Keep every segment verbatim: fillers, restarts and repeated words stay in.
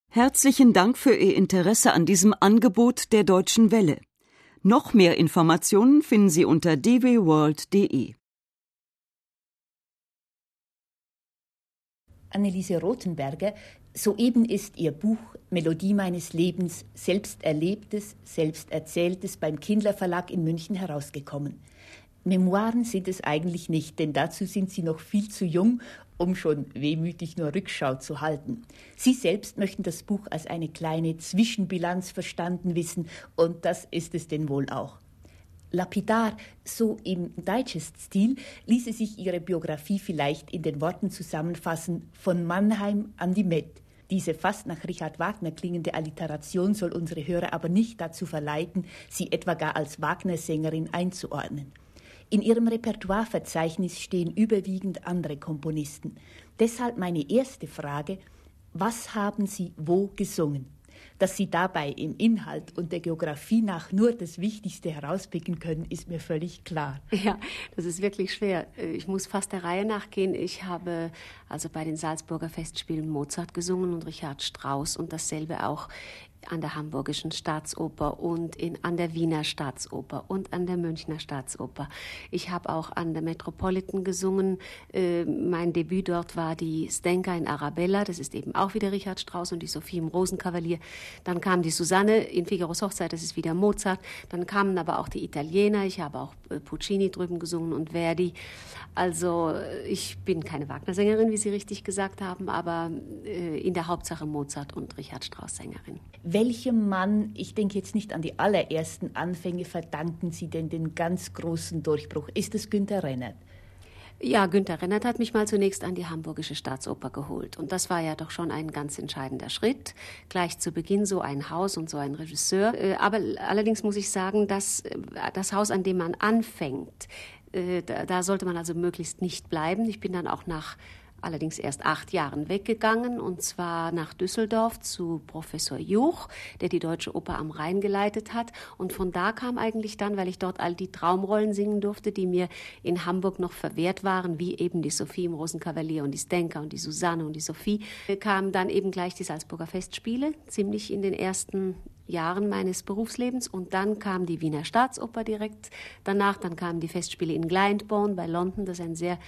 Herzlichen Dank für Ihr Interesse an diesem Angebot der Deutschen Welle. Noch mehr Informationen finden Sie unter d w world punkt d e. Anneliese Rothenberger, soeben ist Ihr Buch Melodie meines Lebens, selbst Erlebtes, selbst Erzähltes beim Kindler Verlag in München herausgekommen. Memoiren sind es eigentlich nicht, denn dazu sind Sie noch viel zu jung, um schon wehmütig nur Rückschau zu halten. Sie selbst möchten das Buch als eine kleine Zwischenbilanz verstanden wissen, und das ist es denn wohl auch. Lapidar, so im Digest-Stil, ließe sich Ihre Biografie vielleicht in den Worten zusammenfassen: von Mannheim an die Met. Diese fast nach Richard Wagner klingende Alliteration soll unsere Hörer aber nicht dazu verleiten, sie etwa gar als Wagner-Sängerin einzuordnen. In Ihrem Repertoireverzeichnis stehen überwiegend andere Komponisten. Deshalb meine erste Frage: Was haben Sie wo gesungen? Dass Sie dabei im Inhalt und der Geografie nach nur das Wichtigste herauspicken können, ist mir völlig klar. Ja, das ist wirklich schwer. Ich muss fast der Reihe nachgehen. Ich habe also bei den Salzburger Festspielen Mozart gesungen und Richard Strauss und dasselbe auch an der Hamburgischen Staatsoper und in, an der Wiener Staatsoper und an der Münchner Staatsoper. Ich habe auch an der Metropolitan gesungen. Äh, mein Debüt dort war die Zdenka in Arabella, das ist eben auch wieder Richard Strauss, und die Sophie im Rosenkavalier. Dann kam die Susanne in Figaros Hochzeit, das ist wieder Mozart. Dann kamen aber auch die Italiener. Ich habe auch äh, Puccini drüben gesungen und Verdi. Also ich bin keine Wagner-Sängerin, wie Sie richtig gesagt haben, aber äh, in der Hauptsache Mozart und Richard Strauss-Sängerin. Welchem Mann, ich denke jetzt nicht an die allerersten Anfänge, verdanken Sie denn den ganz großen Durchbruch? Ist es Günter Rennert? Ja, Günter Rennert hat mich mal zunächst an die Hamburgische Staatsoper geholt. Und das war ja doch schon ein ganz entscheidender Schritt. Gleich zu Beginn so ein Haus und so ein Regisseur. Aber allerdings muss ich sagen, dass das Haus, an dem man anfängt, da sollte man also möglichst nicht bleiben. Ich bin dann auch nach allerdings erst acht Jahren weggegangen, und zwar nach Düsseldorf zu Professor Juch, der die Deutsche Oper am Rhein geleitet hat. Und von da kam eigentlich dann, weil ich dort all die Traumrollen singen durfte, die mir in Hamburg noch verwehrt waren, wie eben die Sophie im Rosenkavalier und die Zdenka und die Susanne und die Sophie, kamen dann eben gleich die Salzburger Festspiele, ziemlich in den ersten Jahren meines Berufslebens. Und dann kam die Wiener Staatsoper direkt danach. Dann kamen die Festspiele in Glyndebourne bei London, das ist ein sehr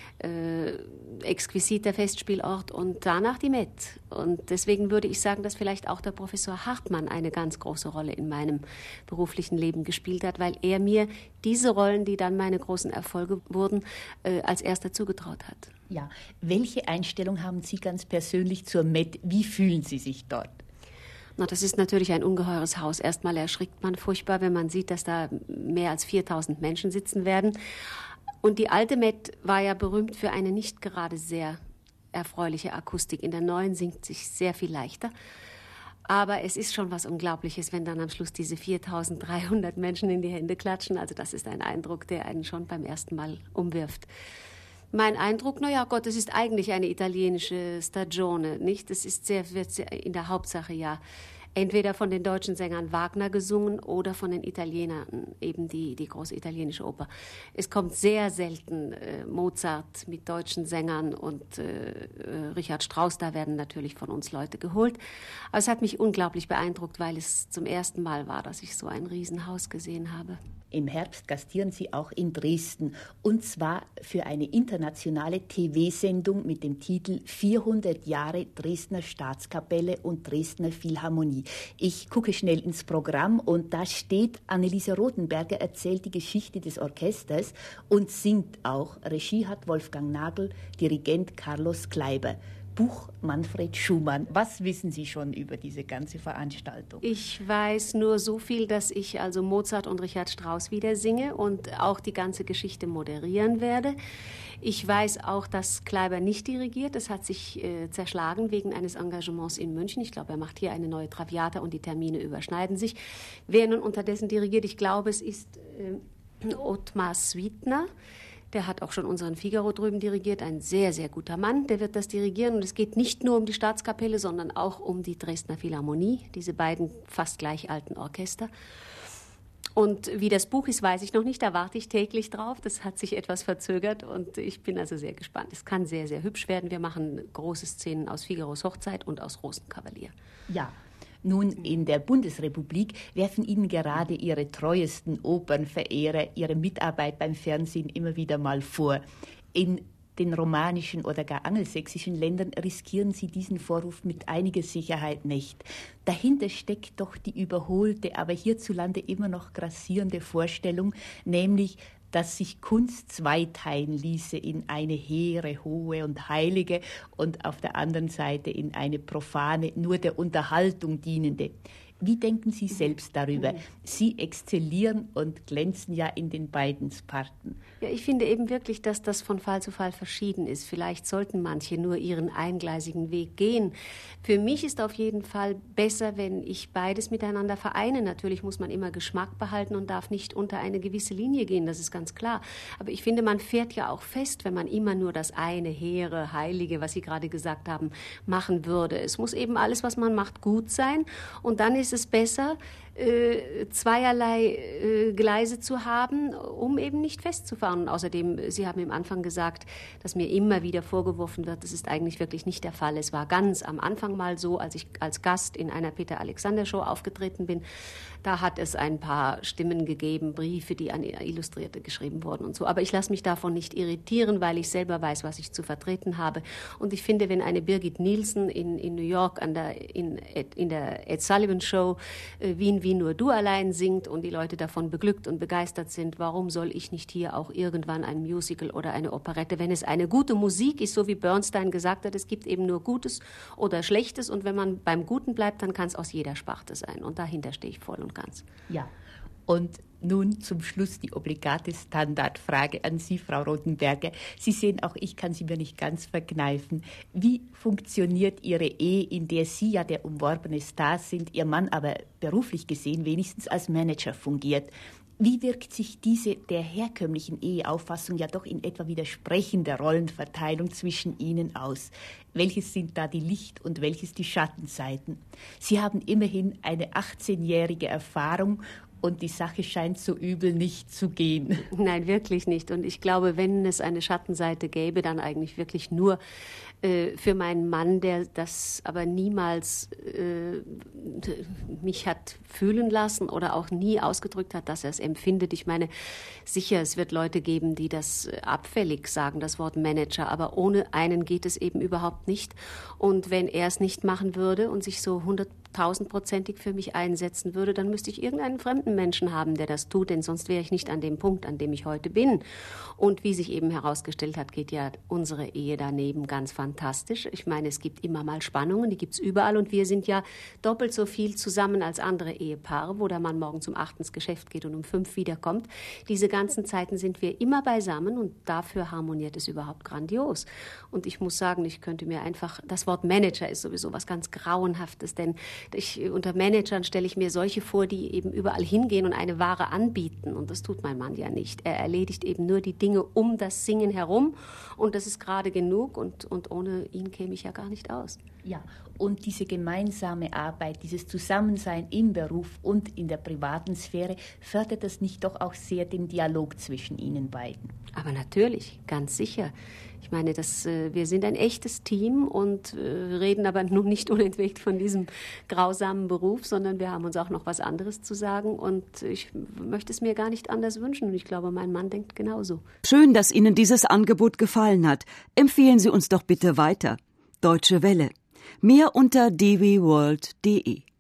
Äh, exquisiter Festspielort, und danach die Met. Und deswegen würde ich sagen, dass vielleicht auch der Professor Hartmann eine ganz große Rolle in meinem beruflichen Leben gespielt hat, weil er mir diese Rollen, die dann meine großen Erfolge wurden, äh, als erster zugetraut hat. Ja, welche Einstellung haben Sie ganz persönlich zur Met? Wie fühlen Sie sich dort? Na, das ist natürlich ein ungeheures Haus. Erstmal erschrickt man furchtbar, wenn man sieht, dass da mehr als viertausend Menschen sitzen werden. Und die alte Met war ja berühmt für eine nicht gerade sehr erfreuliche Akustik. In der neuen singt sich sehr viel leichter. Aber es ist schon was Unglaubliches, wenn dann am Schluss diese viertausenddreihundert Menschen in die Hände klatschen. Also das ist ein Eindruck, der einen schon beim ersten Mal umwirft. Mein Eindruck, na ja, Gott, es ist eigentlich eine italienische Stagione, nicht? Es ist sehr, wird sehr, in der Hauptsache ja entweder von den deutschen Sängern Wagner gesungen oder von den Italienern, eben die, die große italienische Oper. Es kommt sehr selten äh, Mozart mit deutschen Sängern und äh, Richard Strauss, da werden natürlich von uns Leute geholt. Aber es hat mich unglaublich beeindruckt, weil es zum ersten Mal war, dass ich so ein Riesenhaus gesehen habe. Im Herbst gastieren Sie auch in Dresden, und zwar für eine internationale T V-Sendung mit dem Titel vierhundert Jahre Dresdner Staatskapelle und Dresdner Philharmonie. Ich gucke schnell ins Programm, und da steht, Anneliese Rothenberger erzählt die Geschichte des Orchesters und singt auch. Regie hat Wolfgang Nagel, Dirigent Carlos Kleiber. Buch Manfred Schumann. Was wissen Sie schon über diese ganze Veranstaltung? Ich weiß nur so viel, dass ich also Mozart und Richard Strauss wieder singe und auch die ganze Geschichte moderieren werde. Ich weiß auch, dass Kleiber nicht dirigiert. Das hat sich äh, zerschlagen wegen eines Engagements in München. Ich glaube, er macht hier eine neue Traviata und die Termine überschneiden sich. Wer nun unterdessen dirigiert, ich glaube, es ist äh, Ottmar Swietner. Der hat auch schon unseren Figaro drüben dirigiert, ein sehr, sehr guter Mann, der wird das dirigieren. Und es geht nicht nur um die Staatskapelle, sondern auch um die Dresdner Philharmonie, diese beiden fast gleich alten Orchester. Und wie das Buch ist, weiß ich noch nicht. Da warte ich täglich drauf. Das hat sich etwas verzögert und ich bin also sehr gespannt. Es kann sehr, sehr hübsch werden. Wir machen große Szenen aus Figaros Hochzeit und aus Rosenkavalier. Ja. Nun, in der Bundesrepublik werfen Ihnen gerade Ihre treuesten Opernverehrer Ihre Mitarbeit beim Fernsehen immer wieder mal vor. In den romanischen oder gar angelsächsischen Ländern riskieren Sie diesen Vorwurf mit einiger Sicherheit nicht. Dahinter steckt doch die überholte, aber hierzulande immer noch grassierende Vorstellung, nämlich, dass sich Kunst zweiteilen ließe in eine hehre, hohe und heilige und auf der anderen Seite in eine profane, nur der Unterhaltung dienende. Wie denken Sie selbst darüber? Sie exzellieren und glänzen ja in den beiden Sparten. Ja, ich finde eben wirklich, dass das von Fall zu Fall verschieden ist. Vielleicht sollten manche nur ihren eingleisigen Weg gehen. Für mich ist auf jeden Fall besser, wenn ich beides miteinander vereine. Natürlich muss man immer Geschmack behalten und darf nicht unter eine gewisse Linie gehen, das ist ganz klar. Aber ich finde, man fährt ja auch fest, wenn man immer nur das eine hehre, heilige, was Sie gerade gesagt haben, machen würde. Es muss eben alles, was man macht, gut sein. Und dann ist es besser, äh, zweierlei äh, Gleise zu haben, um eben nicht festzufahren. Und außerdem, Sie haben am Anfang gesagt, dass mir immer wieder vorgeworfen wird, das ist eigentlich wirklich nicht der Fall. Es war ganz am Anfang mal so, als ich als Gast in einer Peter-Alexander-Show aufgetreten bin, da hat es ein paar Stimmen gegeben, Briefe, die an Illustrierte geschrieben wurden und so. Aber ich lasse mich davon nicht irritieren, weil ich selber weiß, was ich zu vertreten habe. Und ich finde, wenn eine Birgit Nilsson in, in New York an der, in, in der Ed Sullivan Show äh, Wien, wie nur du allein singt und die Leute davon beglückt und begeistert sind, warum soll ich nicht hier auch irgendwann ein Musical oder eine Operette, wenn es eine gute Musik ist, so wie Bernstein gesagt hat, es gibt eben nur Gutes oder Schlechtes und wenn man beim Guten bleibt, dann kann es aus jeder Sparte sein und dahinter stehe ich voll und ganz. Ja, und nun zum Schluss die obligate Standardfrage an Sie, Frau Rothenberger. Sie sehen, auch ich kann sie mir nicht ganz verkneifen. Wie funktioniert Ihre Ehe, in der Sie ja der umworbene Star sind, Ihr Mann aber beruflich gesehen wenigstens als Manager fungiert? Wie wirkt sich diese der herkömmlichen Eheauffassung ja doch in etwa widersprechender Rollenverteilung zwischen Ihnen aus? Welches sind da die Licht- und welches die Schattenseiten? Sie haben immerhin eine achtzehnjährige Erfahrung und die Sache scheint so übel nicht zu gehen. Nein, wirklich nicht. Und ich glaube, wenn es eine Schattenseite gäbe, dann eigentlich wirklich nur äh, für meinen Mann, der das aber niemals äh, mich hat fühlen lassen oder auch nie ausgedrückt hat, dass er es empfindet. Ich meine, sicher, es wird Leute geben, die das abfällig sagen, das Wort Manager, aber ohne einen geht es eben überhaupt nicht. Und wenn er es nicht machen würde und sich so hunderttausendprozentig für mich einsetzen würde, dann müsste ich irgendeinen fremden Menschen haben, der das tut, denn sonst wäre ich nicht an dem Punkt, an dem ich heute bin. Und wie sich eben herausgestellt hat, geht ja unsere Ehe daneben ganz fantastisch. Ich meine, es gibt immer mal Spannungen, die gibt es überall und wir sind ja doppelt so viel zusammen als andere Ehepaare, wo der Mann morgens um acht ins Geschäft geht und um fünf wiederkommt. Diese ganzen Zeiten sind wir immer beisammen und dafür harmoniert es überhaupt grandios. Und ich muss sagen, ich könnte mir einfach, das Wort Manager ist sowieso was ganz Grauenhaftes, denn ich, unter Managern stelle ich mir solche vor, die eben überall hingehen und eine Ware anbieten. Und das tut mein Mann ja nicht. Er erledigt eben nur die Dinge um das Singen herum. Und das ist gerade genug. Und, und ohne ihn käme ich ja gar nicht aus. Ja, und diese gemeinsame Arbeit, dieses Zusammensein im Beruf und in der privaten Sphäre, fördert das nicht doch auch sehr den Dialog zwischen Ihnen beiden? Aber natürlich, ganz sicher. Ich meine, das, wir sind ein echtes Team und reden aber nun nicht unentwegt von diesem grausamen Beruf, sondern wir haben uns auch noch was anderes zu sagen und ich möchte es mir gar nicht anders wünschen und ich glaube, mein Mann denkt genauso. Schön, dass Ihnen dieses Angebot gefallen hat. Empfehlen Sie uns doch bitte weiter. Deutsche Welle. Mehr unter d w world punkt d e.